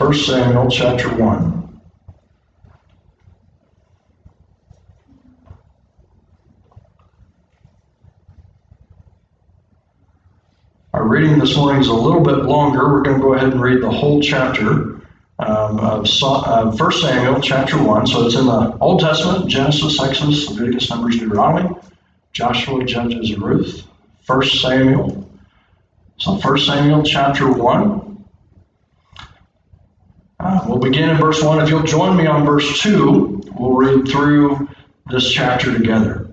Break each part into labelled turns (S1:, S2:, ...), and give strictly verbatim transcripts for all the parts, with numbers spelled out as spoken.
S1: First Samuel chapter one. Our reading this morning is a little bit longer. We're going to go ahead and read the whole chapter um, of First Samuel chapter one. So it's in the Old Testament: Genesis, Exodus, Leviticus, Numbers, Deuteronomy, Joshua, Judges, and Ruth. First Samuel. So First Samuel chapter one. Uh, we'll begin in verse one. If you'll join me on verse two, we'll read through this chapter together.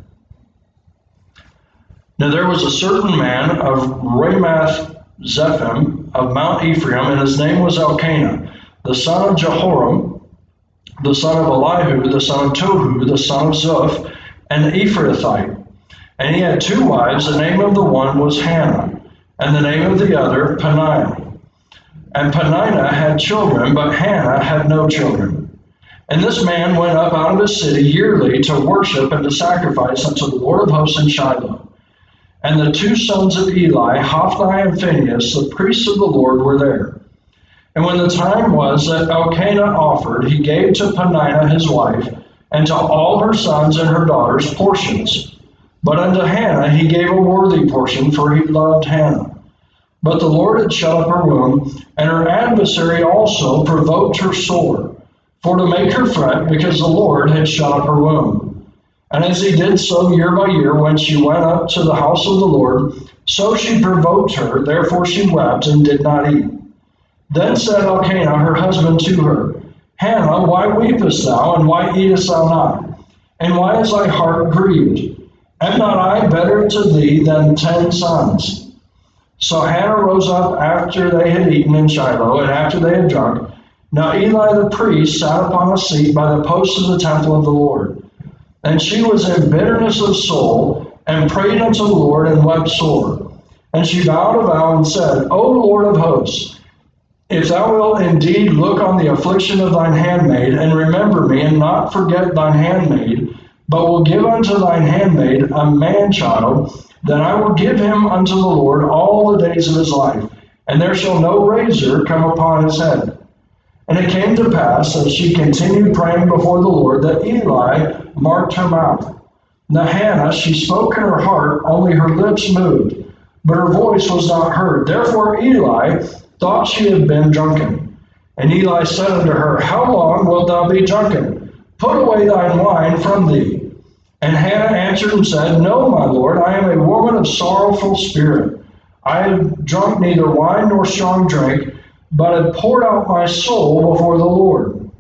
S1: Now there was a certain man of Ramath Zephim of Mount Ephraim, and his name was Elkanah, the son of Jehoram, the son of Elihu, the son of Tohu, the son of Zuph, an Ephrathite. And he had two wives. The name of the one was Hannah, and the name of the other Peninnah. And Peninnah had children, but Hannah had no children. And this man went up out of his city yearly to worship and to sacrifice unto the Lord of hosts in Shiloh. And the two sons of Eli, Hophni and Phinehas, the priests of the Lord, were there. And when the time was that Elkanah offered, he gave to Peninnah his wife, and to all her sons and her daughters portions. But unto Hannah he gave a worthy portion, for he loved Hannah. But the Lord had shut up her womb, and her adversary also provoked her sore, for to make her fret, because the Lord had shut up her womb. And as he did so year by year, when she went up to the house of the Lord, so she provoked her, therefore she wept and did not eat. Then said Elkanah her husband to her, Hannah, why weepest thou, and why eatest thou not? And why is thy heart grieved? Am not I better to thee than ten sons? So Hannah rose up after they had eaten in Shiloh, and after they had drunk. Now Eli the priest sat upon a seat by the post of the temple of the Lord. And she was in bitterness of soul, and prayed unto the Lord, and wept sore. And she vowed a vow, and said, O Lord of hosts, if thou wilt indeed look on the affliction of thine handmaid, and remember me, and not forget thine handmaid, but will give unto thine handmaid a man-child, then I will give him unto the Lord all the days of his life, and there shall no razor come upon his head. And it came to pass, as she continued praying before the Lord, that Eli marked her mouth. Now Hannah, she spoke in her heart, only her lips moved, but her voice was not heard. Therefore Eli thought she had been drunken. And Eli said unto her, How long wilt thou be drunken? Put away thine wine from thee. And Hannah answered and said, No, my Lord, I am a woman of sorrowful spirit. I have drunk neither wine nor strong drink, but have poured out my soul before the Lord.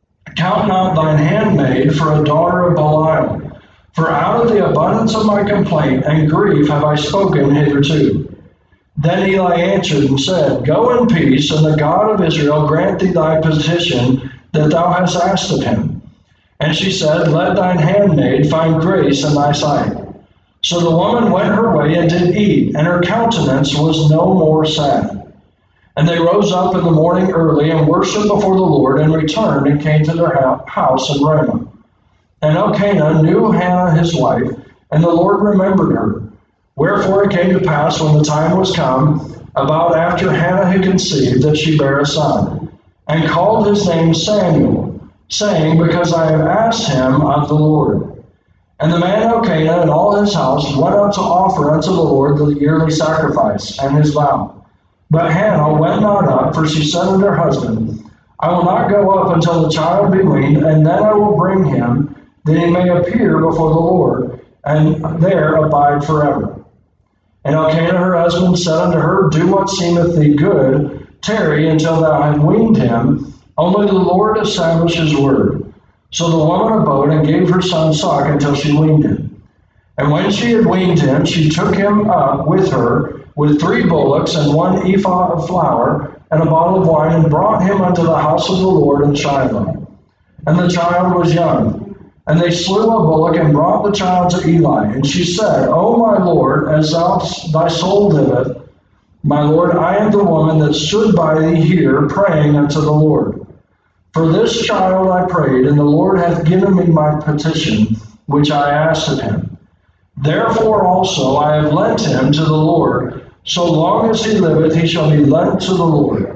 S1: Count not thine handmaid for a daughter of Belial, for out of the abundance of my complaint and grief have I spoken hitherto. Then Eli answered and said, Go in peace, and the God of Israel grant thee thy petition that thou hast asked of him. And she said, Let thine handmaid find grace in thy sight. So the woman went her way and did eat, and her countenance was no more sad. And they rose up in the morning early, and worshipped before the Lord, and returned, and came to their house in Ramah. And Elkanah knew Hannah his wife, and the Lord remembered her. Wherefore it came to pass, when the time was come, about after Hannah had conceived, that she bare a son, and called his name Samuel, saying, Because I have asked him of the Lord. And the man Elkanah and all his house went up to offer unto the Lord the yearly sacrifice and his vow. But Hannah went not up, for she said unto her husband, I will not go up until the child be weaned, and then I will bring him, that he may appear before the Lord, and there abide forever. And Elkanah her husband said unto her, Do what seemeth thee good, tarry until thou have weaned him, only the Lord established his word. So the woman abode, and gave her son suck until she weaned him. And when she had weaned him, she took him up with her, with three bullocks, and one ephah of flour, and a bottle of wine, and brought him unto the house of the Lord in Shiloh. And the child was young. And they slew a bullock, and brought the child to Eli. And she said, O my Lord, as thou, thy soul liveth, my Lord, I am the woman that stood by thee here, praying unto the Lord. For this child I prayed, and the Lord hath given me my petition, which I asked of him. Therefore also I have lent him to the Lord. So long as he liveth, he shall be lent to the Lord.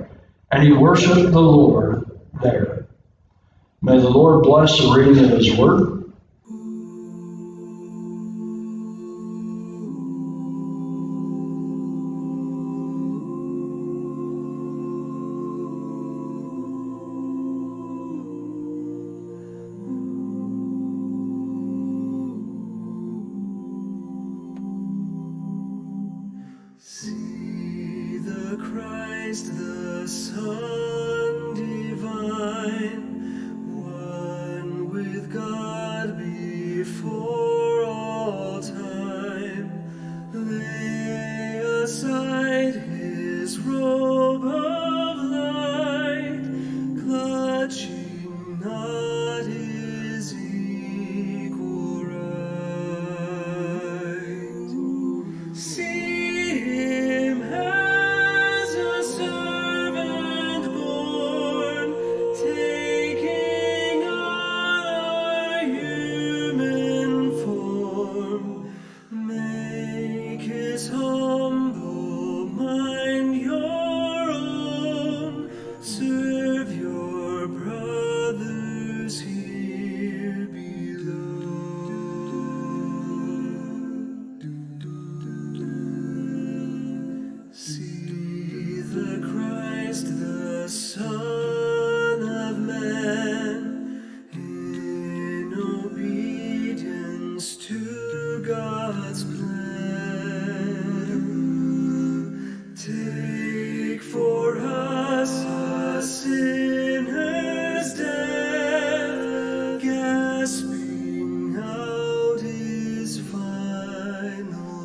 S1: and he worshiped the Lord there. May the Lord bless the reading of his word.
S2: See the Christ, the Son divine, one with God before all time. Lay aside his robe of light, clutching not his equal right. See God's plan. Take for us a sinner's death, gasping out his final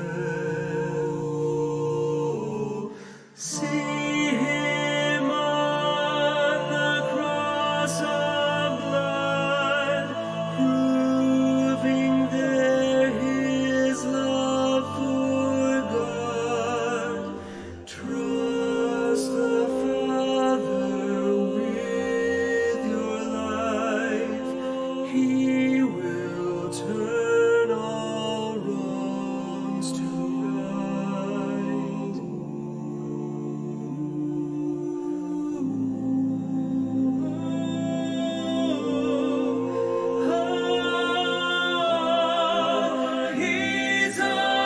S2: breath. See him on the cross of blood, proving there his love for God. Trust the Father with your life. He will turn all wrongs to right. He's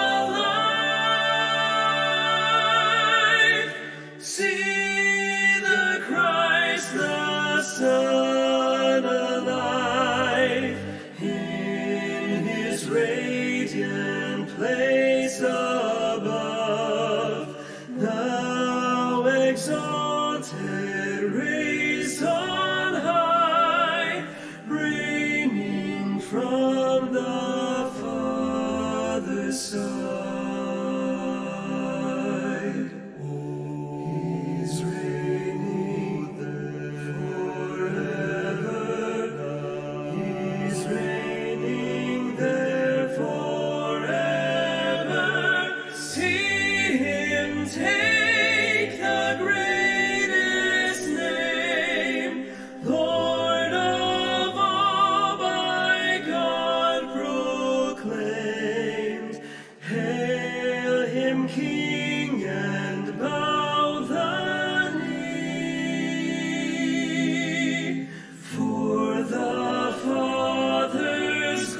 S2: alive. See the Christ, the Son alive, in his radiant place above, now exalted, raised on high, reigning from the Father's side. He's reigning forever. He's reigning there forever. See him take the greatest name, Lord of all, by God proclaimed. Hail him, King, and bow the knee, for the Father's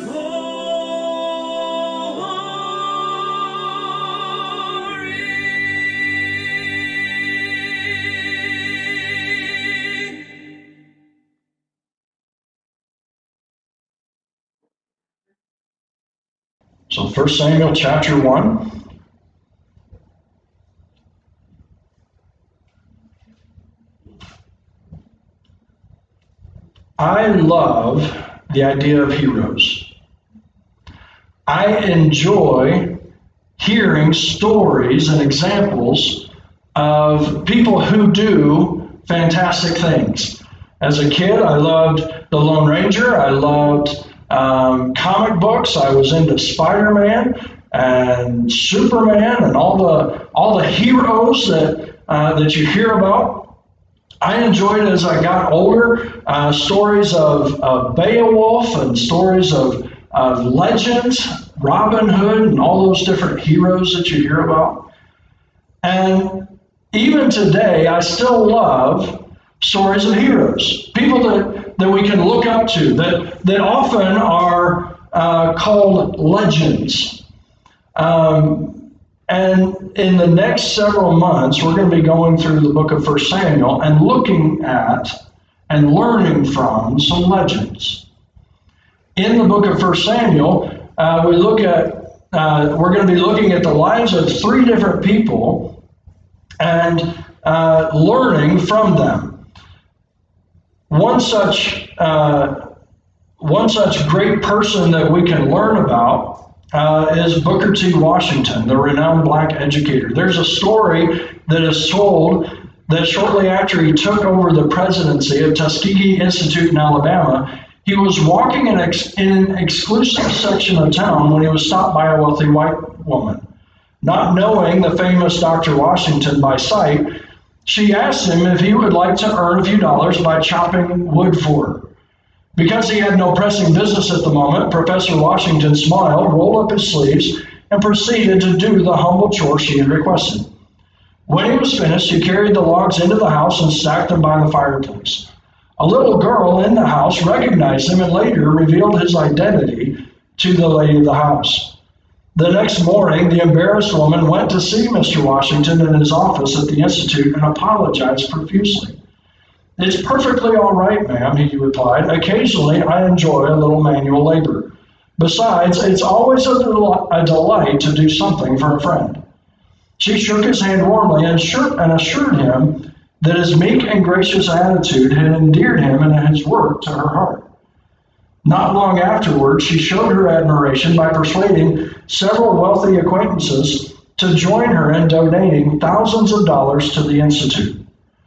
S2: glory.
S1: So First Samuel chapter one. I love the idea of heroes. I enjoy hearing stories and examples of people who do fantastic things. As a kid, I loved The Lone Ranger. I loved um, comic books. I was into Spider-Man and Superman and all the all the heroes that uh, that you hear about. I enjoyed, as I got older, uh, stories of, of Beowulf and stories of, of legends, Robin Hood, and all those different heroes that you hear about. And even today, I still love stories of heroes, people that, that we can look up to, that, that often are uh, called legends. Um, and in the next several months, we're going to be going through the book of First Samuel and looking at and learning from some legends. In the book of First Samuel, uh, we look at, uh, we're going to be looking at the lives of three different people and uh, learning from them. One such, uh, one such great person that we can learn about uh, is Booker T. Washington, the renowned black educator. There's a story that is told that shortly after he took over the presidency of Tuskegee Institute in Alabama, he was walking in, ex- in an exclusive section of town when he was stopped by a wealthy white woman. Not knowing the famous Doctor Washington by sight, she asked him if he would like to earn a few dollars by chopping wood for her. Because he had no pressing business at the moment, Professor Washington smiled, rolled up his sleeves, and proceeded to do the humble chore she had requested. When he was finished, he carried the logs into the house and stacked them by the fireplace. A little girl in the house recognized him and later revealed his identity to the lady of the house. The next morning, the embarrassed woman went to see Mister Washington in his office at the Institute and apologized profusely. "It's perfectly all right, ma'am," he replied. "Occasionally, I enjoy a little manual labor. Besides, it's always a, del- a delight to do something for a friend." She shook his hand warmly and assured, and assured him that his meek and gracious attitude had endeared him and his work to her heart. Not long afterwards, she showed her admiration by persuading several wealthy acquaintances to join her in donating thousands of dollars to the Institute.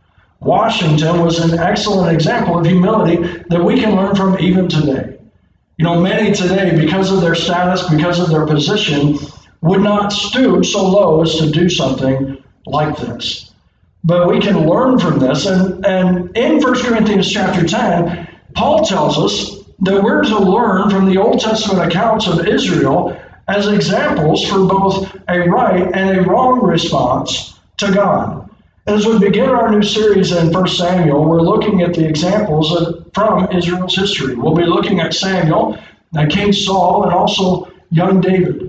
S1: Washington was an excellent example of humility that we can learn from even today. You know, many today, because of their status, because of their position, would not stoop so low as to do something like this. But we can learn from this. And, and in First Corinthians chapter ten, Paul tells us that we're to learn from the Old Testament accounts of Israel as examples for both a right and a wrong response to God. As we begin our new series in First Samuel, we're looking at the examples of, from Israel's history. We'll be looking at Samuel, King Saul, and also young David.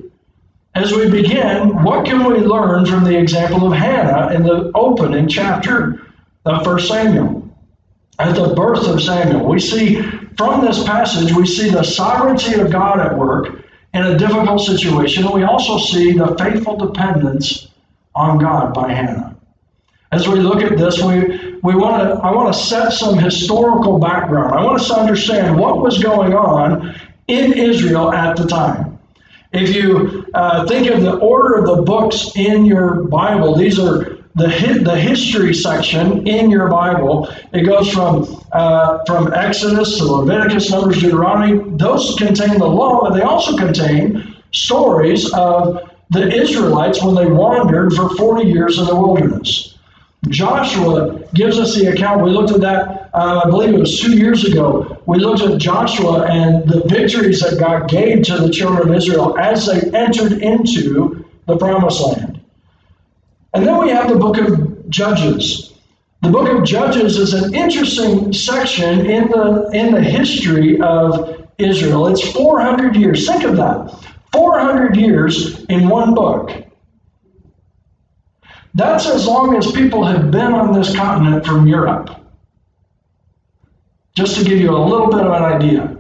S1: As we begin, what can we learn from the example of Hannah in the opening chapter of First Samuel? At the birth of Samuel, we see from this passage, we see the sovereignty of God at work in a difficult situation. We also see the faithful dependence on God by Hannah. As we look at this, we, we want to I want to set some historical background. I want us to understand what was going on in Israel at the time. If you uh, think of the order of the books in your Bible, these are the the history section in your Bible. It goes from uh, from Exodus to Leviticus, Numbers, Deuteronomy. Those contain the law, but they also contain stories of the Israelites when they wandered for forty years in the wilderness. Joshua gives us the account. We looked at that, uh, I believe it was two years ago. We looked at Joshua and the victories that God gave to the children of Israel as they entered into the promised land. And then we have the book of Judges. The book of Judges is an interesting section in the in the history of Israel. It's four hundred years. Think of that. four hundred years in one book. That's as long as people have been on this continent from Europe. Just to give you a little bit of an idea.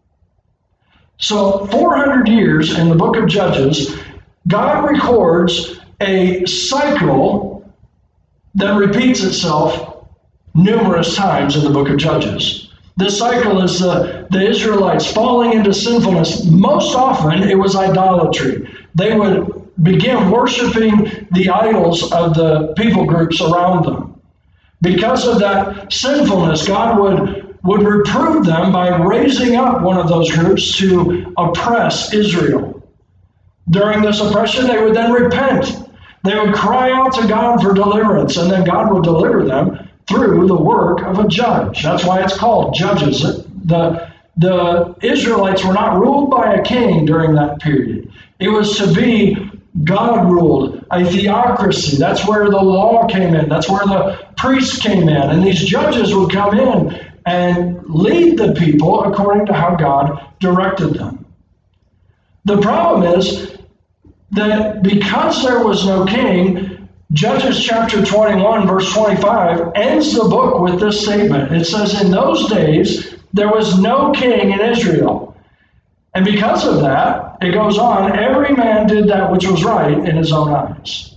S1: So four hundred years in the book of Judges, God records a cycle that repeats itself numerous times in the book of Judges. This cycle is the, the Israelites falling into sinfulness. Most often it was idolatry. They would begin worshiping the idols of the people groups around them. Because of that sinfulness, God would, would reprove them by raising up one of those groups to oppress Israel. During this oppression, they would then repent. They would cry out to God for deliverance, and then God would deliver them through the work of a judge. That's why it's called Judges. The, the Israelites were not ruled by a king during that period. It was to be God ruled, a theocracy. That's where the law came in. That's where the priests came in. And these judges would come in and lead the people according to how God directed them. The problem is that because there was no king, Judges chapter twenty-one, verse twenty-five, ends the book with this statement. It says, in those days, there was no king in Israel. And because of that, it goes on, every man did that which was right in his own eyes.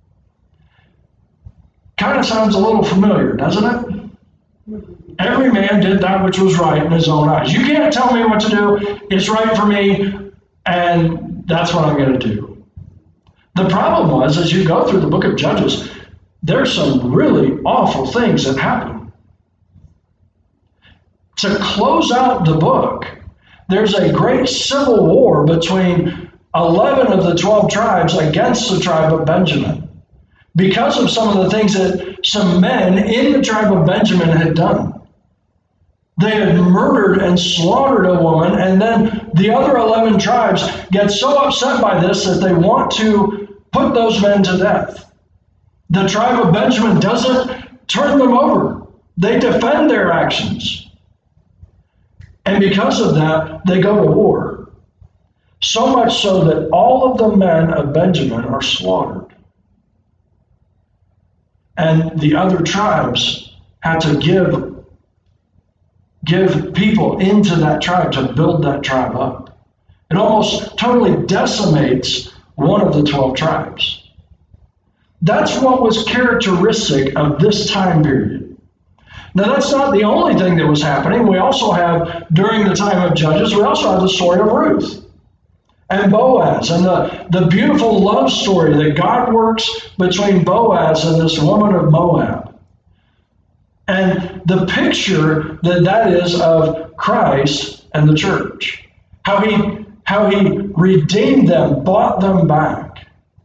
S1: Kind of sounds a little familiar, doesn't it? Every man did that which was right in his own eyes. You can't tell me what to do. It's right for me, and that's what I'm going to do. The problem was, as you go through the book of Judges, there's some really awful things that happen. To close out the book, there's a great civil war between eleven of the twelve tribes against the tribe of Benjamin because of some of the things that some men in the tribe of Benjamin had done. They had murdered and slaughtered a woman, and then the other eleven tribes get so upset by this that they want to put those men to death. The tribe of Benjamin doesn't turn them over. They defend their actions. And because of that, they go to war. So much so that all of the men of Benjamin are slaughtered. And the other tribes had to give, give people into that tribe to build that tribe up. It almost totally decimates one of the twelve tribes. That's what was characteristic of this time period. Now, that's not the only thing that was happening. We also have, during the time of Judges, we also have the story of Ruth and Boaz and the, the beautiful love story that God works between Boaz and this woman of Moab. And the picture that that is of Christ and the church, how he, how he redeemed them, bought them back.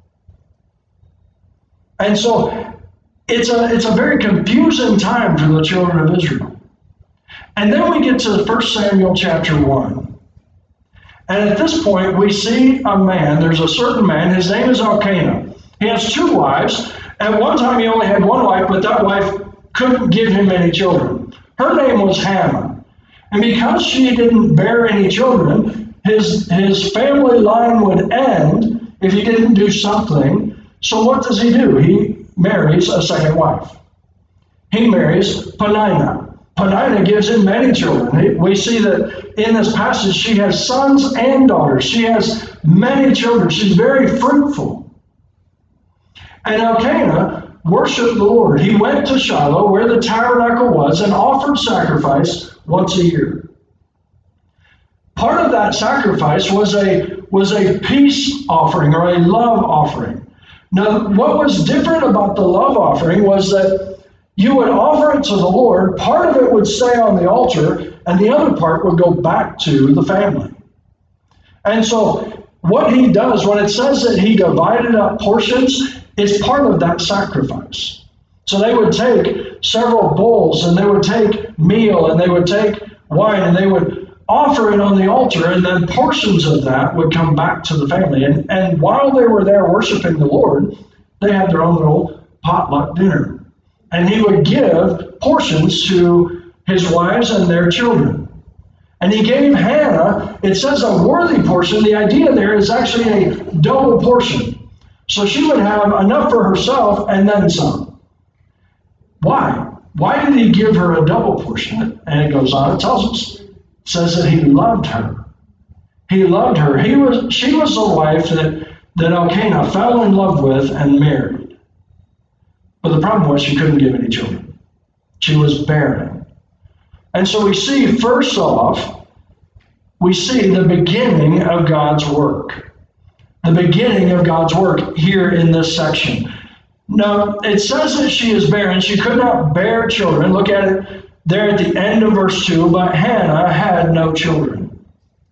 S1: And so It's a, it's a very confusing time for the children of Israel. And then we get to First Samuel chapter one. And at this point, we see a man, there's a certain man, his name is Elkanah. He has two wives. At one time, he only had one wife, but that wife couldn't give him any children. Her name was Hannah. And because she didn't bear any children, his, his family line would end if he didn't do something. So what does he do? He marries a second wife. He marries Peninnah. Peninnah gives him many children. We see that in this passage she has sons and daughters. She has many children. She's very fruitful. And Elkanah worshiped the Lord. He went to Shiloh, where the tabernacle was, and offered sacrifice once a year. Part of that sacrifice was a, was a peace offering or a love offering. Now, what was different about the love offering was that you would offer it to the Lord, part of it would stay on the altar, and the other part would go back to the family. And so what he does, when it says that he divided up portions, it's part of that sacrifice. So they would take several bowls, and they would take meal, and they would take wine, and they would offer it on the altar, and then portions of that would come back to the family. And, and while they were there worshiping the Lord, they had their own little potluck dinner. And he would give portions to his wives and their children. And he gave Hannah, it says a worthy portion. The idea there is actually a double portion. So she would have enough for herself and then some. Why? Why did he give her a double portion? And it goes on, it tells us. It says that he loved her. He loved her. He was, she was the wife that, that Elkanah fell in love with and married. But the problem was she couldn't give any children. She was barren. And so we see, first off, we see the beginning of God's work. The beginning of God's work here in this section. Now, it says that she is barren. She could not bear children. Look at it there at the end of verse two, but Hannah had no children.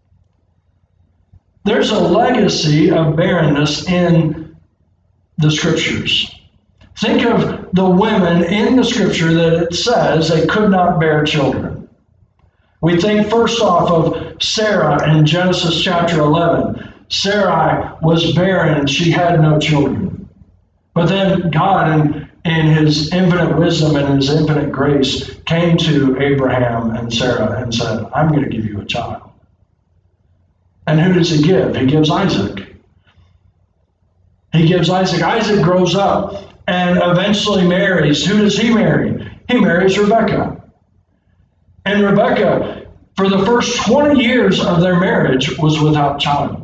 S1: There's a legacy of barrenness in the scriptures. Think of the women in the scripture that it says they could not bear children. We think first off of Sarah in Genesis chapter eleven. Sarai was barren and she had no children. But then God, in, in his infinite wisdom and his infinite grace, came to Abraham and Sarah and said, I'm going to give you a child. And who does he give? He gives Isaac. He gives Isaac. Isaac grows up and eventually marries. Who does he marry? He marries Rebekah. And Rebekah, for the first twenty years of their marriage, was without child.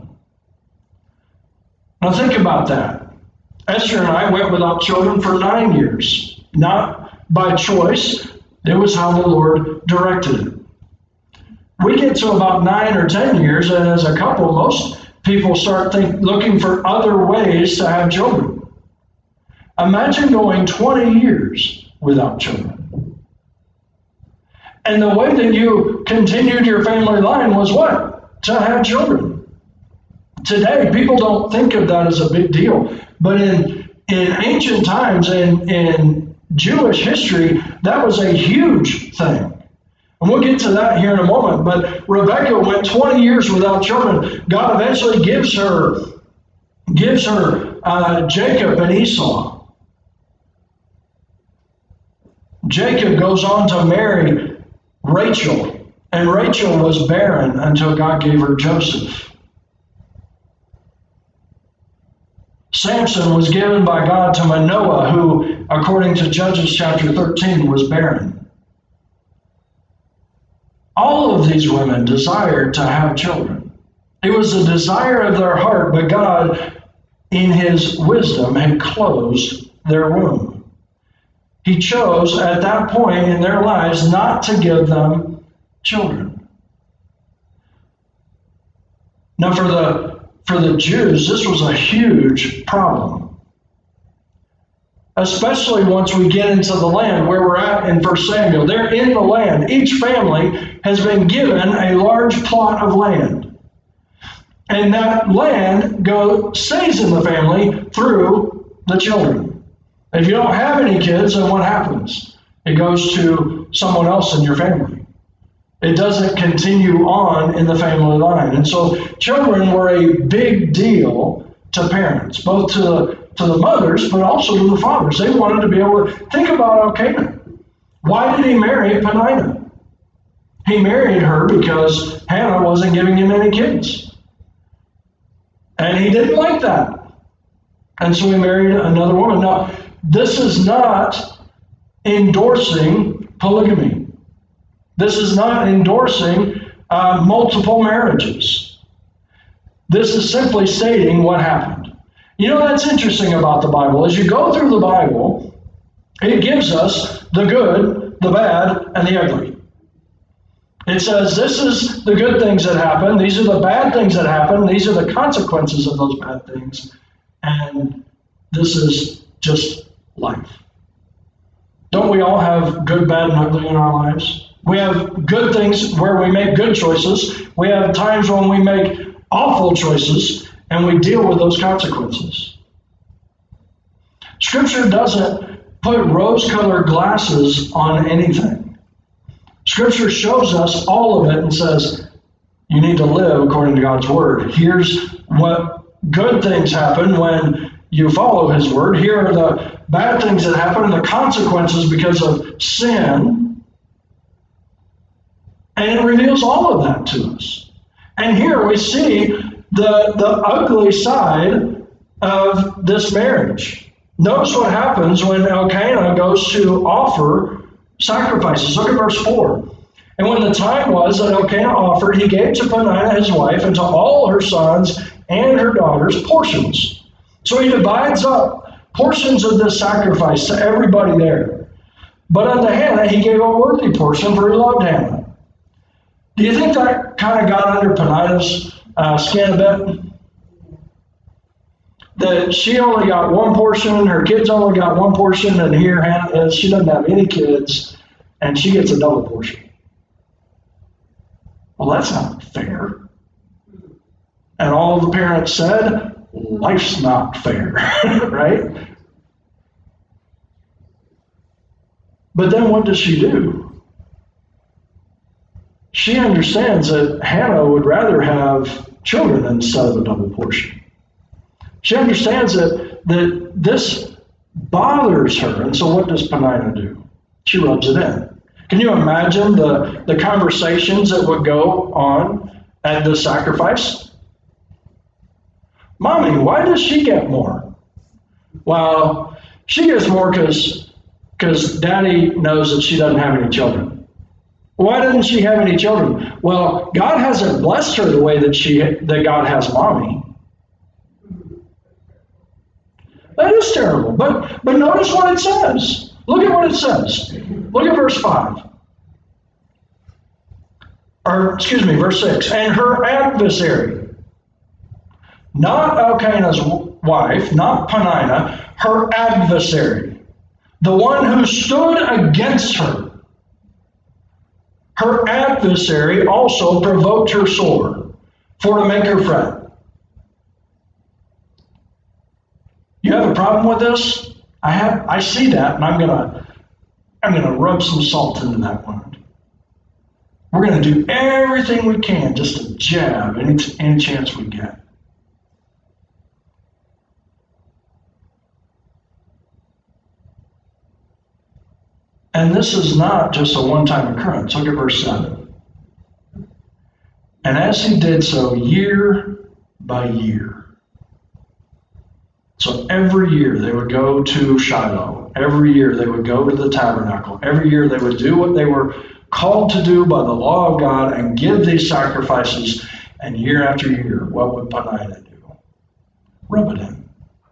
S1: Now think about that. Esther and I went without children for nine years. Not by choice. It was how the Lord directed it. We get to about nine or ten years, and as a couple, most people start think, looking for other ways to have children. Imagine going twenty years without children. And the way that you continued your family line was what? To have children. Today, people don't think of that as a big deal. But in, in ancient times, in, in Jewish history, that was a huge thing. And we'll get to that here in a moment. But Rebekah went twenty years without children. God eventually gives her, gives her uh, Jacob and Esau. Jacob goes on to marry Rachel. And Rachel was barren until God gave her Joseph. Samson was given by God to Manoah, who, according to Judges chapter thirteen, was barren. All of these women desired to have children. It was the desire of their heart, but God, in his wisdom, had closed their womb. He chose at that point in their lives not to give them children. Now for the for the Jews, this was a huge problem. Especially once we get into the land where we're at in First Samuel. They're in the land. Each family has been given a large plot of land. And that land go, stays in the family through the children. If you don't have any kids, then what happens? It goes to someone else in your family. It doesn't continue on in the family line. And so children were a big deal to parents, both to the to the mothers, but also to the fathers. They wanted to be able to think about Elkanah. Why did he marry Peninnah? He married her because Hannah wasn't giving him any kids. And he didn't like that. And so he married another woman. Now, this is not endorsing polygamy. This is not endorsing uh, multiple marriages. This is simply stating what happened. You know, that's interesting about the Bible. As you go through the Bible, it gives us the good, the bad, and the ugly. It says this is the good things that happen. These are the bad things that happen. These are the consequences of those bad things. And this is just life. Don't we all have good, bad, and ugly in our lives? We have good things where we make good choices. We have times when we make awful choices. And we deal with those consequences. Scripture doesn't put rose-colored glasses on anything. Scripture shows us all of it and says, you need to live according to God's word. Here's what good things happen when you follow his word. Here are the bad things that happen and the consequences because of sin. And it reveals all of that to us. And here we see the, the ugly side of this marriage. Notice what happens when Elkanah goes to offer sacrifices. Look at verse four. And when the time was that Elkanah offered, he gave to Peninnah his wife and to all her sons and her daughters portions. So he divides up portions of this sacrifice to everybody there. But unto Hannah he gave a worthy portion, for he loved Hannah. Do you think that kind of got under Peninnah's Uh, skin a bit? That she only got one portion, her kids only got one portion, and here Hannah is, she doesn't have any kids, and she gets a double portion. Well, that's not fair. And all the parents said, life's not fair, right? But then what does she do? She understands that Hannah would rather have children instead of a double portion. She understands that, that this bothers her. And so what does Peninnah do? She rubs it in. Can you imagine the, the conversations that would go on at the sacrifice? Mommy, why does she get more? Well, she gets more because because Daddy knows that she doesn't have any children. Why doesn't she have any children? Well, God hasn't blessed her the way that she that God has Mommy. That is terrible. But but notice what it says. Look at what it says. Look at verse five. Or excuse me, verse six. And her adversary, not Elkanah's wife, not Peninnah, her adversary, the one who stood against her. Her adversary also provoked her sore, for to make her fret. You have a problem with this? I have. I see that, and I'm gonna, I'm gonna rub some salt into that wound. We're gonna do everything we can just to jab any any chance we get. And this is not just a one-time occurrence. Look at verse seven. And as he did so year by year. So every year they would go to Shiloh. Every year they would go to the tabernacle. Every year they would do what they were called to do by the law of God and give these sacrifices. And year after year, what would Peninnah do? Rub it in.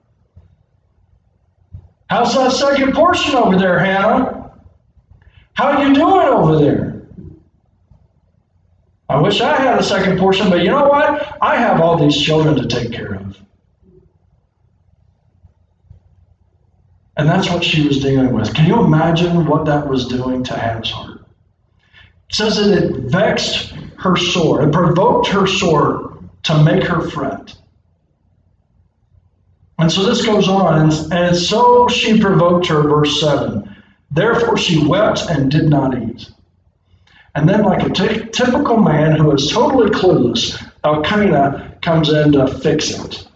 S1: How's that second portion over there, Hannah? How you doing over there? I wish I had a second portion, but you know what? I have all these children to take care of. And that's what she was dealing with. Can you imagine what that was doing to Hannah's heart? It says that it vexed her sore. It provoked her sore to make her fret. And so this goes on, and, and so she provoked her, verse seven. Therefore she wept and did not eat. And then, like a t- typical man who is totally clueless, Elkanah comes in to fix it.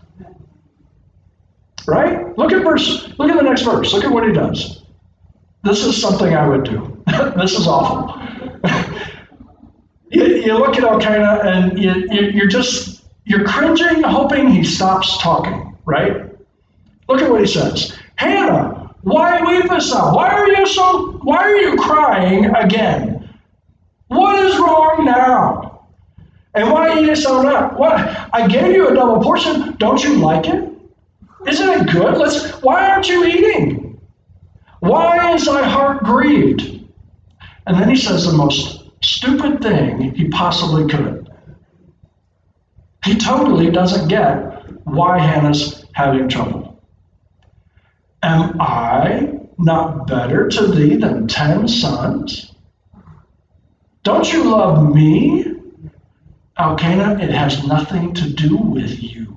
S1: Right? Look at verse. Look at the next verse. Look at what he does. This is something I would do. This is awful. you, you look at Elkanah and you, you, you're just you're cringing, hoping he stops talking. Right? Look at what he says. Hannah, why weepest thou? Why are you so? Why are you crying again? What is wrong now? And why eatest thou not? What? I gave you a double portion. Don't you like it? Isn't it good? Let's. Why aren't you eating? Why is thy heart grieved? And then he says the most stupid thing he possibly could. He totally doesn't get why Hannah's having trouble. Am I not better to thee than ten sons? Don't you love me? Elkanah, it has nothing to do with you.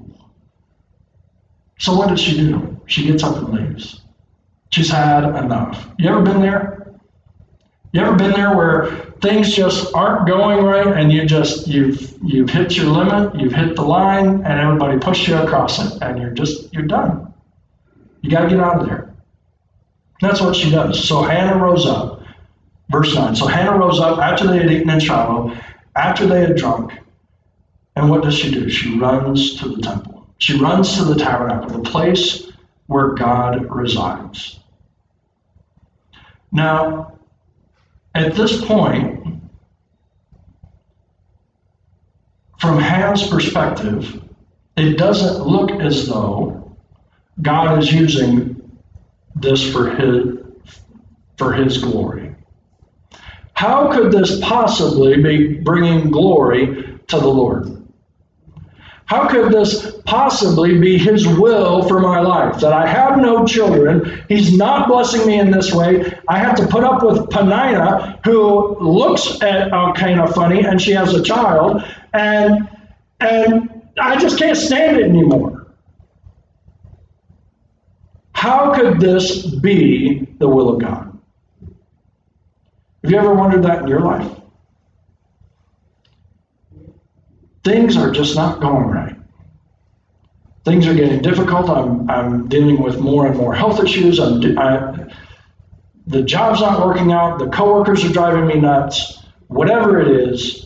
S1: So what does she do? She gets up and leaves. She's had enough. You ever been there? You ever been there where things just aren't going right and you just, you've you've hit your limit, you've hit the line, and everybody pushed you across it, and you're just, you're done. You got to get out of there. That's what she does. So Hannah rose up. Verse nine. So Hannah rose up after they had eaten in Shiloh, after they had drunk. And what does she do? She runs to the temple. She runs to the tabernacle, the place where God resides. Now, at this point, from Hannah's perspective, it doesn't look as though God is using this for his, for his glory. How could this possibly be bringing glory to the Lord? How could this possibly be his will for my life? That I have no children, he's not blessing me in this way. I have to put up with Peninnah, who looks at Elkanah funny, and she has a child, and, and I just can't stand it anymore. How could this be the will of God? Have you ever wondered that in your life? things are just not going right. Things are getting difficult. I'm I'm dealing with more and more health issues. I'm I, the job's not working out. The coworkers are driving me nuts. Whatever it is,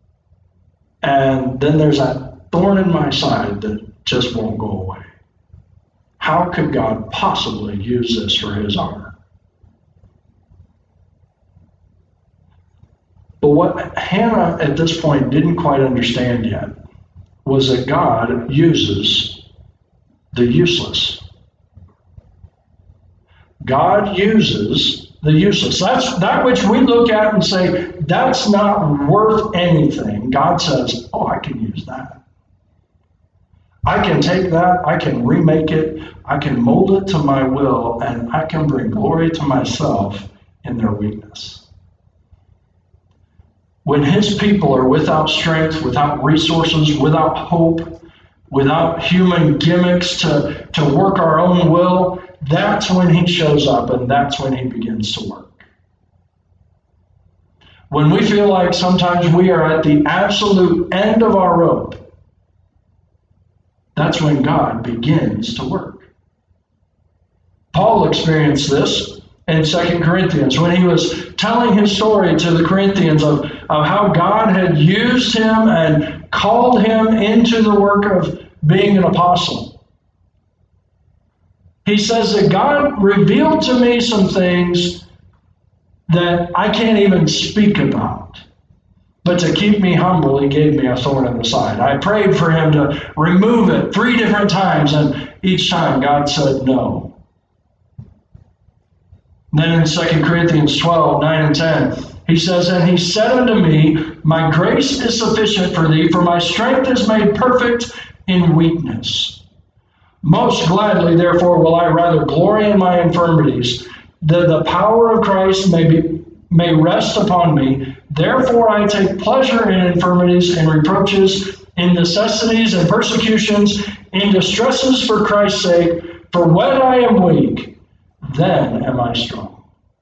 S1: and then there's that thorn in my side that just won't go away. How could God possibly use this for His honor? But what Hannah at this point didn't quite understand yet was that God uses the useless. God uses the useless. That's that which we look at and say, that's not worth anything. God says, oh, I can use that. I can take that, I can remake it, I can mold it to my will, and I can bring glory to myself in their weakness. When His people are without strength, without resources, without hope, without human gimmicks to, to work our own will, that's when He shows up and that's when He begins to work. When we feel like sometimes we are at the absolute end of our rope, that's when God begins to work. Paul experienced this in Second Corinthians when he was telling his story to the Corinthians of, of how God had used him and called him into the work of being an apostle. He says that God revealed to me some things that I can't even speak about. But to keep me humble, He gave me a thorn in the side. I prayed for Him to remove it three different times, and each time God said no. Then in Second Corinthians twelve, nine and ten, he says, and He said unto me, my grace is sufficient for thee, for my strength is made perfect in weakness. Most gladly, therefore, will I rather glory in my infirmities, that the power of Christ may be may rest upon me. Therefore I take pleasure in infirmities and reproaches, in necessities and persecutions, in distresses for Christ's sake. For when I am weak, then am I strong.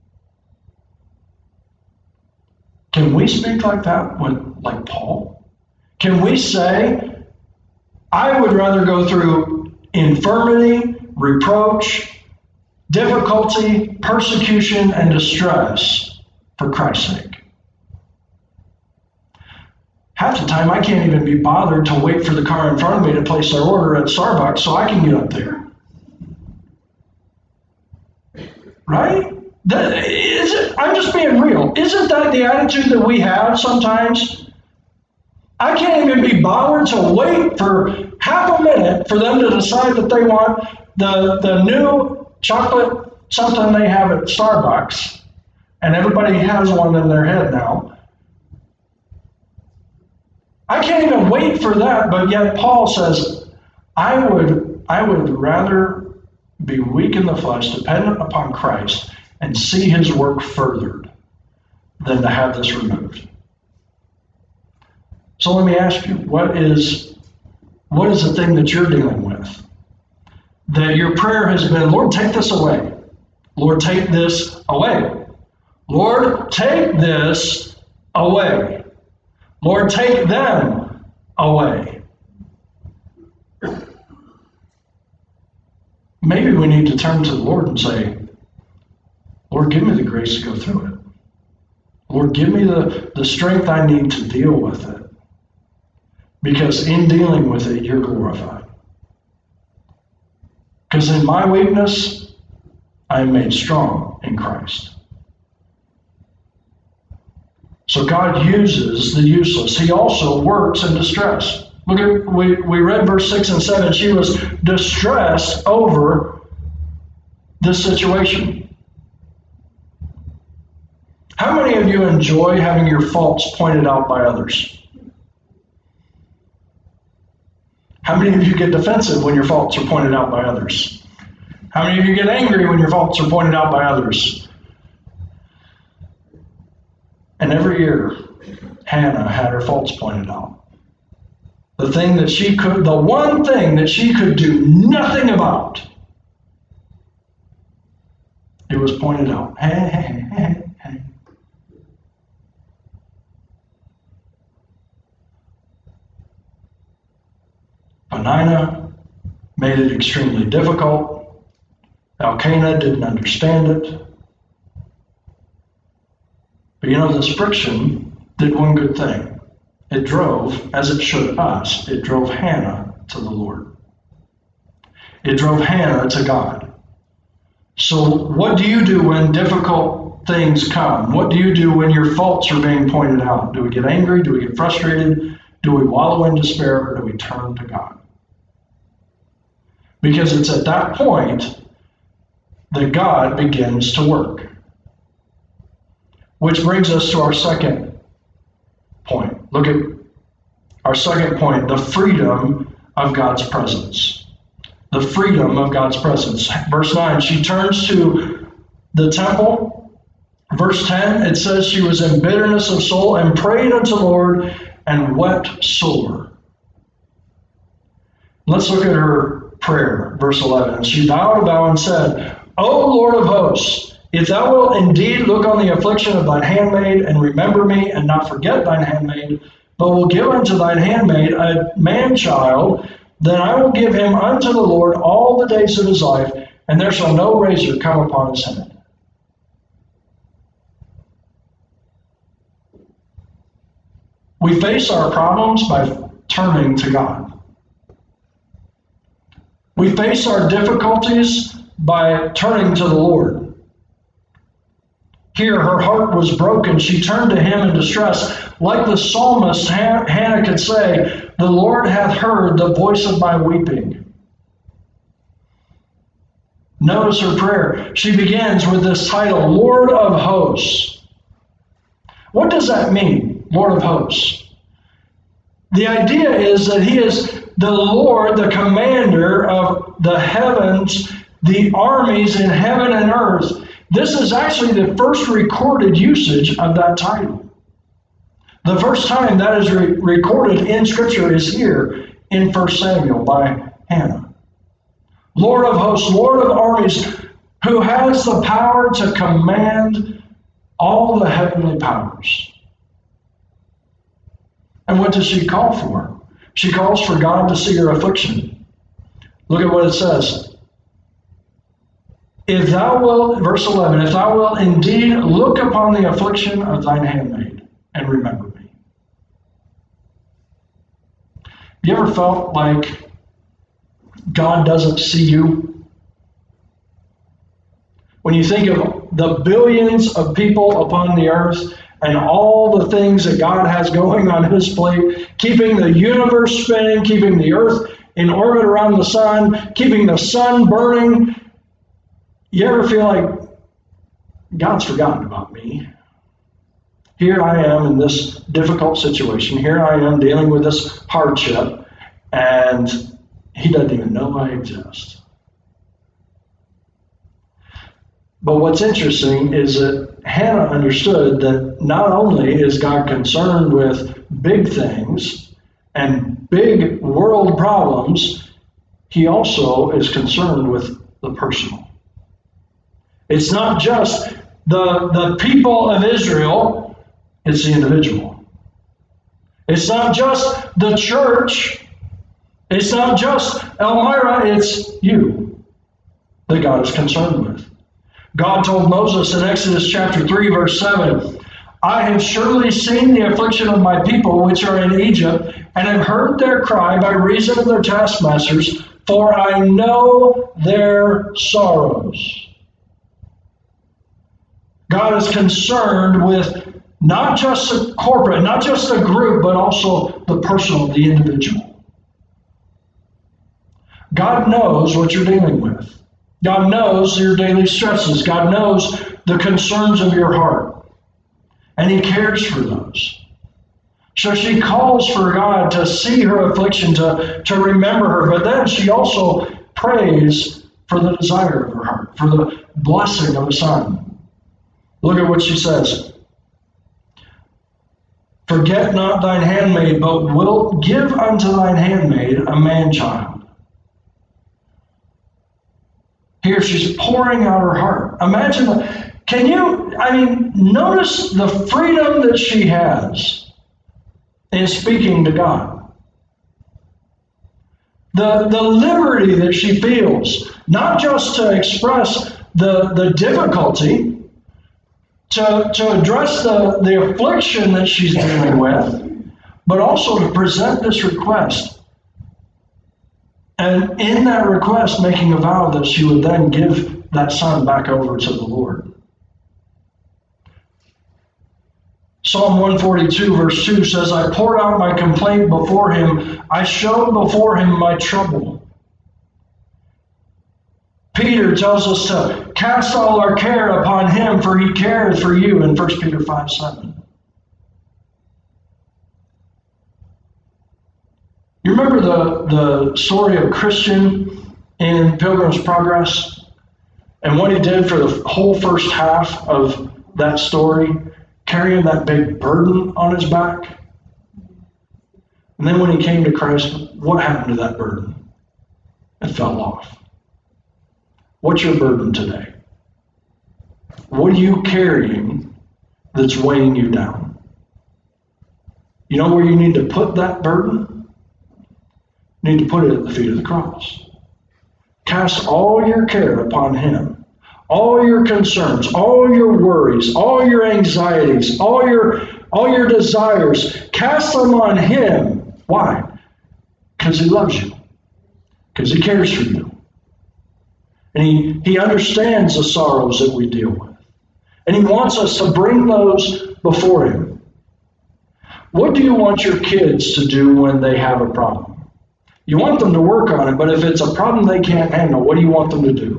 S1: Can we speak like that when, like Paul? Can we say, I would rather go through infirmity, reproach, difficulty, persecution, and distress for Christ's sake? Half the time I can't even be bothered to wait for the car in front of me to place their order at Starbucks so I can get up there. Right? That, is it, I'm just being real. Isn't that the attitude that we have sometimes? I can't even be bothered to wait for half a minute for them to decide that they want the, the new chocolate something they have at Starbucks. And everybody has one in their head now. I can't even wait for that, but yet Paul says, I would, I would rather be weak in the flesh, dependent upon Christ, and see His work furthered than to have this removed. So let me ask you, what is, what is the thing that you're dealing with? That your prayer has been, Lord, take this away. Lord, take this away. Lord, take this away. Lord, take them away. Maybe we need to turn to the Lord and say, Lord, give me the grace to go through it. Lord, give me the, the strength I need to deal with it. Because in dealing with it, you're glorified. Because in my weakness, I am made strong in Christ. So God uses the useless. He also works in distress. Look at, we, we read verse six and seven. She was distressed over this situation. How many of you enjoy having your faults pointed out by others? How many of you get defensive when your faults are pointed out by others? How many of you get angry when your faults are pointed out by others? And every year, Hannah had her faults pointed out. The thing that she could, the one thing that she could do nothing about, it was pointed out. Hey, hey, hey, hey. Peninnah made it extremely difficult. Elkanah didn't understand it. But you know, this friction did one good thing. It drove, as it should us, it drove Hannah to the Lord. It drove Hannah to God. So what do you do when difficult things come? What do you do when your faults are being pointed out? Do we get angry? Do we get frustrated? Do we wallow in despair, or do we turn to God? Because it's at that point that God begins to work. Which brings us to our second point. Look at our second point, the freedom of God's presence. The freedom of God's presence. Verse nine, she turns to the temple. Verse ten, it says she was in bitterness of soul and prayed unto the Lord and wept sore. Let's look at her prayer. Verse eleven, she bowed a bow and said, O Lord of hosts, if thou wilt indeed look on the affliction of thine handmaid and remember me and not forget thine handmaid, but will give unto thine handmaid a man-child, then I will give him unto the Lord all the days of his life, and there shall no razor come upon his head. We face our problems by turning to God. We face our difficulties by turning to the Lord. Here, her heart was broken. She turned to him in distress. Like the psalmist, Hannah could say, the Lord hath heard the voice of my weeping. Notice her prayer. She begins with this title, Lord of hosts. What does that mean, Lord of hosts? The idea is that he is the Lord, the commander of the heavens, the armies in heaven and earth. This is actually the first recorded usage of that title. The first time that is re- recorded in Scripture is here in First Samuel by Hannah. Lord of hosts, Lord of armies, who has the power to command all the heavenly powers. And what does she call for? She calls for God to see her affliction. Look at what it says. If thou wilt, verse eleven, if thou wilt indeed look upon the affliction of thine handmaid and remember me. You ever felt like God doesn't see you? When you think of the billions of people upon the earth and all the things that God has going on his plate, keeping the universe spinning, keeping the earth in orbit around the sun, keeping the sun burning, you ever feel like God's forgotten about me? Here I am in this difficult situation. Here I am dealing with this hardship, and he doesn't even know I exist. But what's interesting is that Hannah understood that not only is God concerned with big things and big world problems, he also is concerned with the personal. It's not just the, the people of Israel, it's the individual. It's not just the church, it's not just Elmira, it's you that God is concerned with. God told Moses in Exodus chapter three, verse seven, I have surely seen the affliction of my people which are in Egypt, and have heard their cry by reason of their taskmasters, for I know their sorrows. God is concerned with not just the corporate, not just the group, but also the personal, the individual. God knows what you're dealing with. God knows your daily stresses. God knows the concerns of your heart. And he cares for those. So she calls for God to see her affliction, to, to remember her. But then she also prays for the desire of her heart, for the blessing of a son. Look at what she says. Forget not thine handmaid, but wilt give unto thine handmaid a man-child. Here she's pouring out her heart. Imagine, can you, I mean, notice the freedom that she has in speaking to God. the, the liberty that she feels, not just to express the, the difficulty, to, to address the, the affliction that she's dealing with, but also to present this request. And in that request, making a vow that she would then give that son back over to the Lord. Psalm one forty-two, verse two says, I poured out my complaint before him. I showed before him my trouble. Peter tells us to cast all our care upon him, for he careth for you in First Peter five seven. You remember the, the story of Christian in Pilgrim's Progress? And what he did for the whole first half of that story, carrying that big burden on his back. And then when he came to Christ, what happened to that burden? It fell off. What's your burden today? What are you carrying that's weighing you down? You know where you need to put that burden? You need to put it at the feet of the cross. Cast all your care upon him. All your concerns, all your worries, all your anxieties, all your all your desires, cast them on him. Why? Because he loves you. Because he cares for you. And he, he understands the sorrows that we deal with. And he wants us to bring those before him. What do you want your kids to do when they have a problem? You want them to work on it, but if it's a problem they can't handle, what do you want them to do?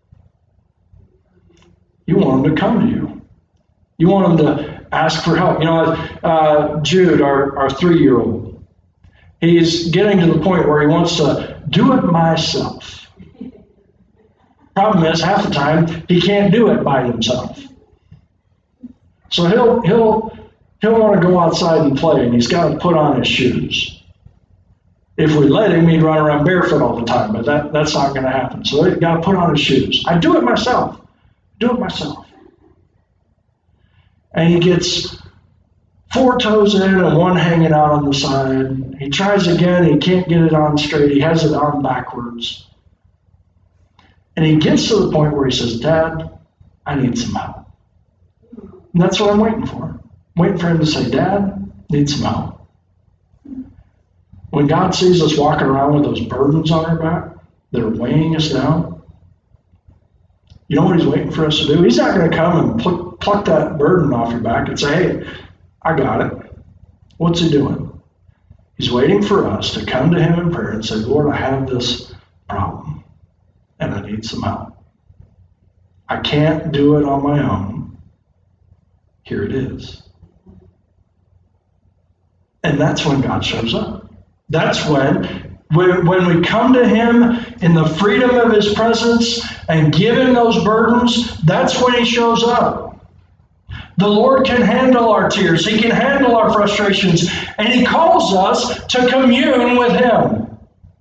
S1: You want them to come to you. You want them to ask for help. You know, uh, Jude, our, our three-year-old, he's getting to the point where he wants to do it myself. Problem is, half the time, he can't do it by himself. So he'll he'll he'll want to go outside and play, and he's got to put on his shoes. If we let him, he'd run around barefoot all the time, but that, that's not going to happen. So he's got to put on his shoes. I do it myself. Do it myself. And he gets four toes in and one hanging out on the side. He tries again. He can't get it on straight. He has it on backwards. And he gets to the point where he says, Dad, I need some help. And that's what I'm waiting for. I'm waiting for him to say, Dad, I need some help. When God sees us walking around with those burdens on our back that are weighing us down, you know what he's waiting for us to do? He's not going to come and pluck, pluck that burden off your back and say, hey, I got it. What's he doing? He's waiting for us to come to him in prayer and say, Lord, I have this problem and I need some help. I can't do it on my own. Here it is. And that's when God shows up. That's when When, when we come to him in the freedom of his presence and give him those burdens, that's when he shows up. The Lord can handle our tears. He can handle our frustrations. And he calls us to commune with him.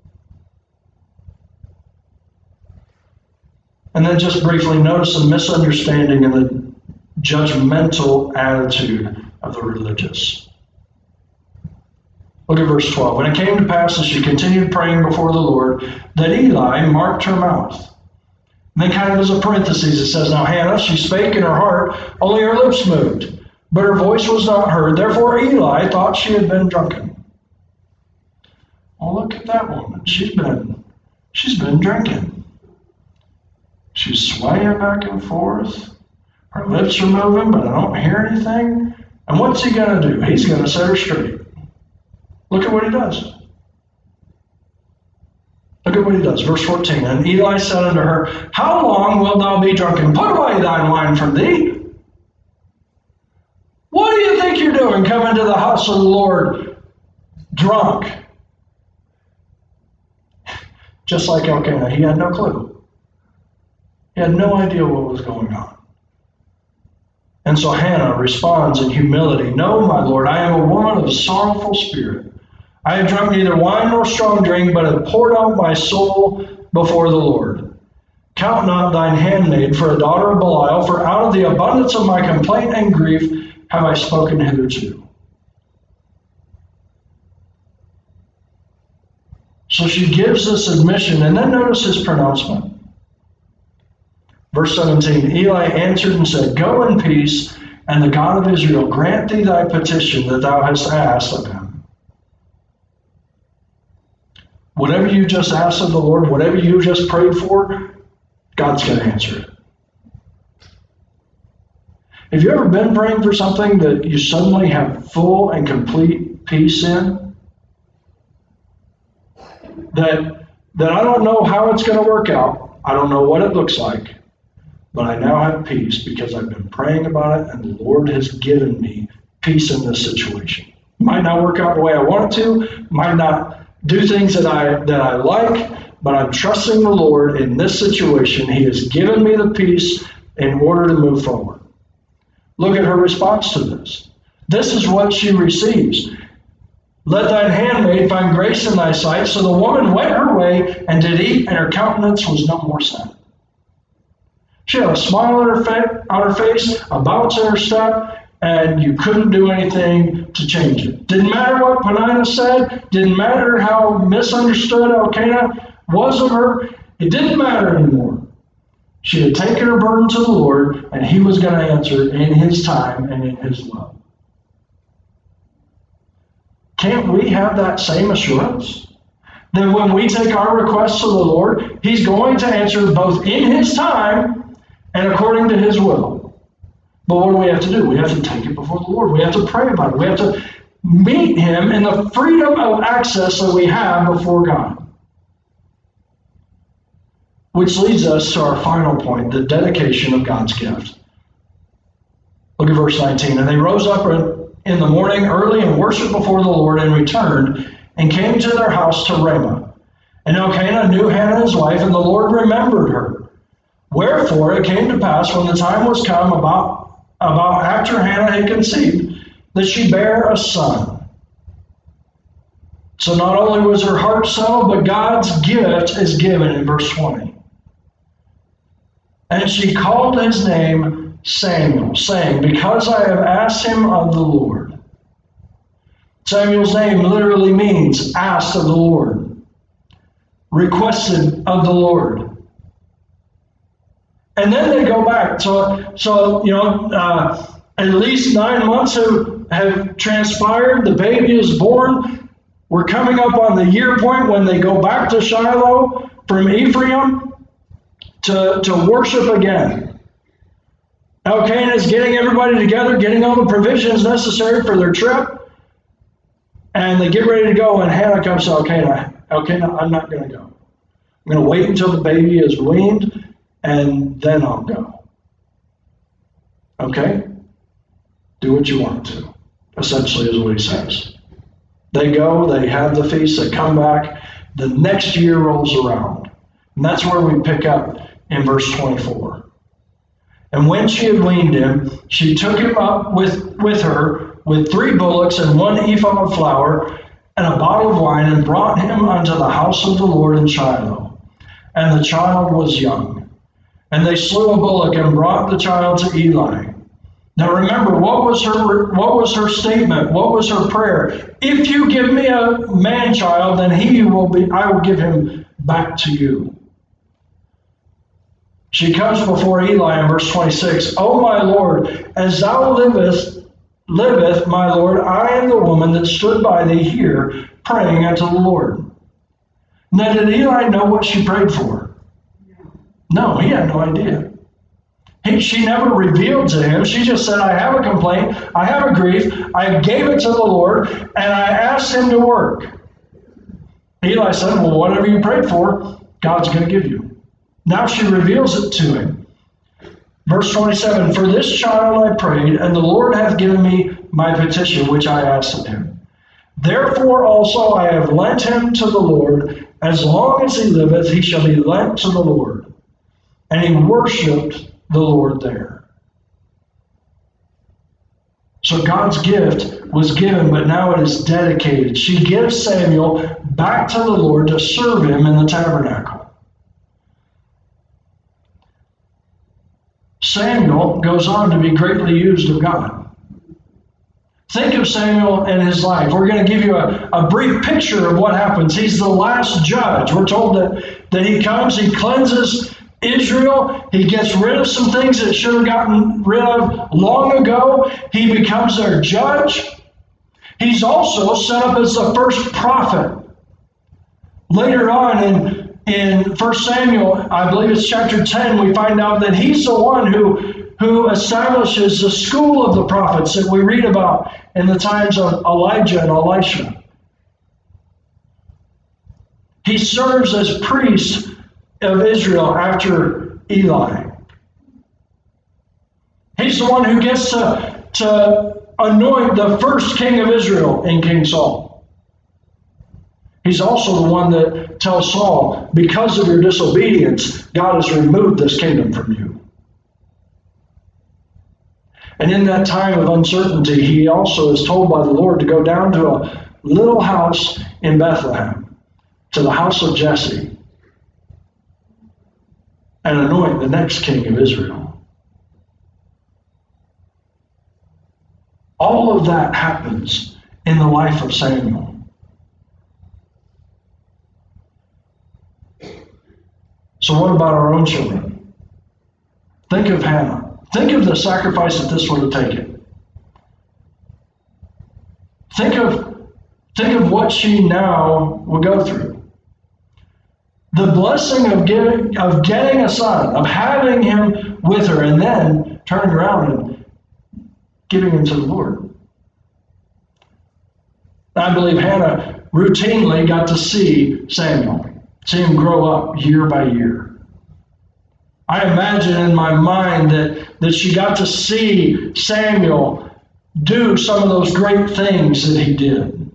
S1: And then just briefly notice the misunderstanding and the judgmental attitude of the religious. Look at verse twelve. When it came to pass as she continued praying before the Lord, that Eli marked her mouth. And then kind of as a parenthesis, it says, now Hannah, she spake in her heart, only her lips moved, but her voice was not heard. Therefore Eli thought she had been drunken. Oh, look at that woman. She's been, she's been drinking. She's swaying back and forth. Her lips are moving, but I don't hear anything. And what's he going to do? He's going to set her straight. Look at what he does. Look at what he does. Verse fourteen. And Eli said unto her, how long wilt thou be drunken? Put away thine wine from thee. What do you think you're doing coming to the house of the Lord drunk? Just like Elkanah, he had no clue. He had no idea what was going on. And so Hannah responds in humility, no, my Lord, I am a woman of a sorrowful spirit. I have drunk neither wine nor strong drink, but have poured out my soul before the Lord. Count not thine handmaid for a daughter of Belial, for out of the abundance of my complaint and grief have I spoken hitherto. So she gives this admission, and then notice his pronouncement. Verse seventeen, Eli answered and said, Go in peace, and the God of Israel grant thee thy petition that thou hast asked of him. Whatever you just asked of the Lord, whatever you just prayed for, God's going to answer it. Have you ever been praying for something that you suddenly have full and complete peace in? That, that I don't know how it's going to work out. I don't know what it looks like. But I now have peace because I've been praying about it, and the Lord has given me peace in this situation. Might not work out the way I want it to, might not do things that I that I like, but I'm trusting the Lord in this situation. He has given me the peace in order to move forward. Look at her response to this. This is what she receives. Let thine handmaid find grace in thy sight. So the woman went her way and did eat, and her countenance was no more sad. She had a smile on her, fa- on her face, a bounce in her step, and you couldn't do anything to change it. Didn't matter what Peninnah said. Didn't matter how misunderstood Elkanah was of her. It didn't matter anymore. She had taken her burden to the Lord, and he was going to answer in his time and in his love. Can't we have that same assurance? That when we take our requests to the Lord, he's going to answer both in his time and according to his will. But what do we have to do? We have to take it before the Lord. We have to pray about it. We have to meet him in the freedom of access that we have before God. Which leads us to our final point, the dedication of God's gift. Look at verse nineteen. And they rose up in the morning early and worshiped before the Lord and returned and came to their house to Ramah. And Elkanah knew Hannah his wife, and the Lord remembered her. Wherefore it came to pass, when the time was come about, about after Hannah had conceived, that she bare a son. So not only was her heart settled, but God's gift is given in verse twenty. And she called his name Samuel, saying, Because I have asked him of the Lord. Samuel's name literally means asked of the Lord, requested of the Lord. And then they go back. So, so you know, uh, at least nine months have, have transpired. The baby is born. We're coming up on the year point when they go back to Shiloh from Ephraim to, to worship again. Elkanah is getting everybody together, getting all the provisions necessary for their trip. And they get ready to go, and Hannah comes to Elkanah. Elkanah, I'm not going to go. I'm going to wait until the baby is weaned, and then I'll go. Okay? Do what you want to, essentially is what he says. They go, they have the feast, they come back. The next year rolls around. And that's where we pick up in verse twenty-four. And when she had weaned him, she took him up with, with her with three bullocks and one ephah of flour and a bottle of wine, and brought him unto the house of the Lord in Shiloh. And the child was young. And they slew a bullock and brought the child to Eli. Now remember, what was her what was her statement? What was her prayer? If you give me a man child, then he will be I will give him back to you. She comes before Eli in verse twenty-six. O my Lord, as thou livest, liveth, my Lord, I am the woman that stood by thee here, praying unto the Lord. Now did Eli know what she prayed for? No, he had no idea. He, she never revealed to him. She just said, I have a complaint. I have a grief. I gave it to the Lord, and I asked him to work. Eli said, well, whatever you prayed for, God's going to give you. Now she reveals it to him. Verse twenty-seven, For this child I prayed, and the Lord hath given me my petition, which I asked of him. Therefore also I have lent him to the Lord. As long as he liveth, he shall be lent to the Lord. And he worshipped the Lord there. So God's gift was given, but now it is dedicated. She gives Samuel back to the Lord to serve him in the tabernacle. Samuel goes on to be greatly used of God. Think of Samuel and his life. We're going to give you a, a brief picture of what happens. He's the last judge. We're told that, that he comes, he cleanses Israel. He gets rid of some things that should have gotten rid of long ago. He becomes their judge. He's also set up as the first prophet. Later on in, in First Samuel, I believe it's chapter ten, we find out that he's the one who, who establishes the school of the prophets that we read about in the times of Elijah and Elisha. He serves as priest of Israel after Eli. He's the one who gets to, to anoint the first king of Israel in King Saul. He's also the one that tells Saul, because of your disobedience, God has removed this kingdom from you. And in that time of uncertainty, he also is told by the Lord to go down to a little house in Bethlehem, to the house of Jesse, and anoint the next king of Israel. All of that happens in the life of Samuel. So what about our own children? Think of Hannah. Think of the sacrifice that this would have taken. Think of, think of what she now will go through. The blessing of giving, of getting a son, of having him with her, and then turning around and giving him to the Lord. I believe Hannah routinely got to see Samuel. See him grow up year by year. I imagine in my mind that, that she got to see Samuel do some of those great things that he did.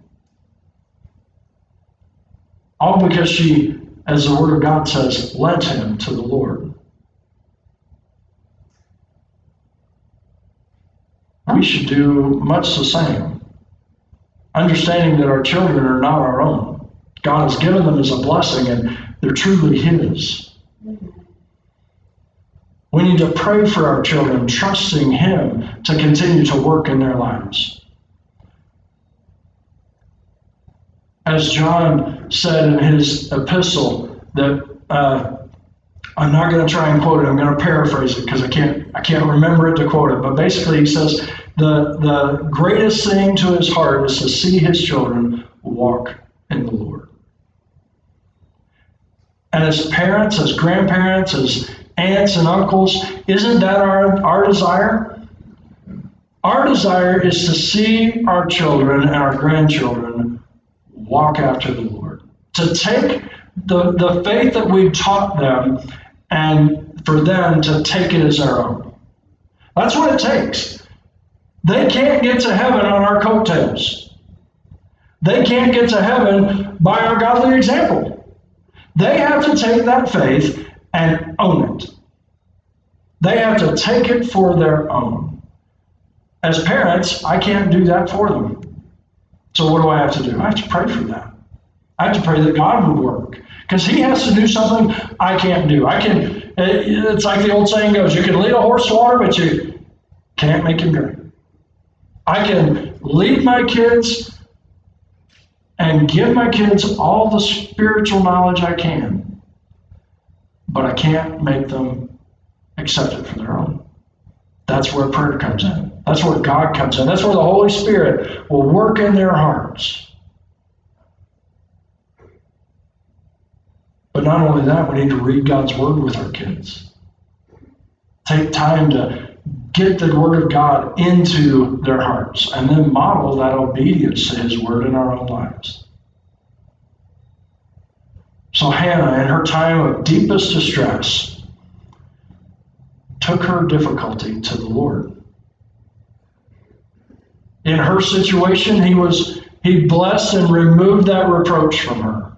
S1: All because she, as the Word of God says, led him to the Lord. We should do much the same, understanding that our children are not our own. God has given them as a blessing, and they're truly His. We need to pray for our children, trusting Him to continue to work in their lives. As John said in his epistle, that uh, I'm not going to try and quote it. I'm going to paraphrase it because I can't I can't remember it to quote it. But basically, he says the the greatest thing to his heart is to see his children walk in the Lord. And as parents, as grandparents, as aunts and uncles, isn't that our, our desire? Our desire is to see our children and our grandchildren walk after the Lord. To take the, the faith that we've taught them and for them to take it as their own. That's what it takes. They can't get to heaven on our coattails. They can't get to heaven by our godly example. They have to take that faith and own it. They have to take it for their own. As parents, I can't do that for them. So what do I have to do? I have to pray for them. I have to pray that God would work. Because He has to do something I can't do. I can. It's like the old saying goes, you can lead a horse to water, but you can't make him drink. I can lead my kids and give my kids all the spiritual knowledge I can, but I can't make them accept it for their own. That's where prayer comes in. That's where God comes in. That's where the Holy Spirit will work in their hearts. But not only that, we need to read God's Word with our kids. Take time to get the Word of God into their hearts, and then model that obedience to His Word in our own lives. So Hannah, in her time of deepest distress, took her difficulty to the Lord. In her situation, he was he blessed and removed that reproach from her.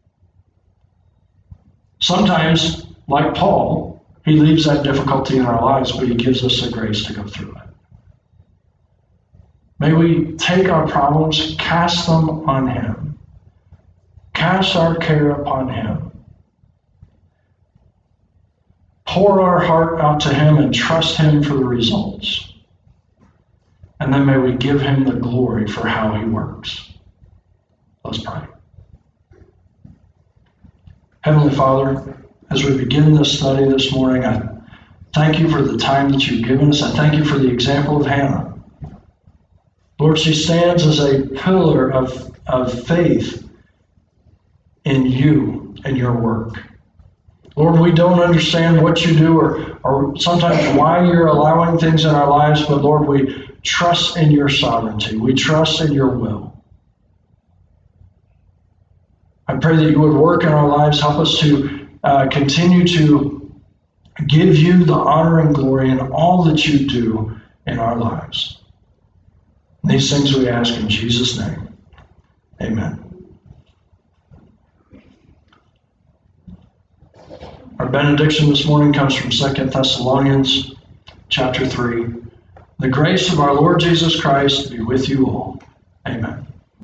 S1: Sometimes, like Paul, he leaves that difficulty in our lives, but he gives us the grace to go through it. May we take our problems, cast them on him. Cast our care upon him. Pour our heart out to him and trust him for the results. And then may we give him the glory for how he works. Let's pray. Heavenly Father, as we begin this study this morning, I thank you for the time that you've given us. I thank you for the example of Hannah. Lord, she stands as a pillar of, of faith in you and your work. Lord, we don't understand what you do or, or sometimes why you're allowing things in our lives, but Lord, we trust in your sovereignty. We trust in your will. I pray that you would work in our lives. Help us to uh, continue to give you the honor and glory in all that you do in our lives. And these things we ask in Jesus' name. Amen. Our benediction this morning comes from Second Thessalonians chapter three. The grace of our Lord Jesus Christ be with you all. Amen.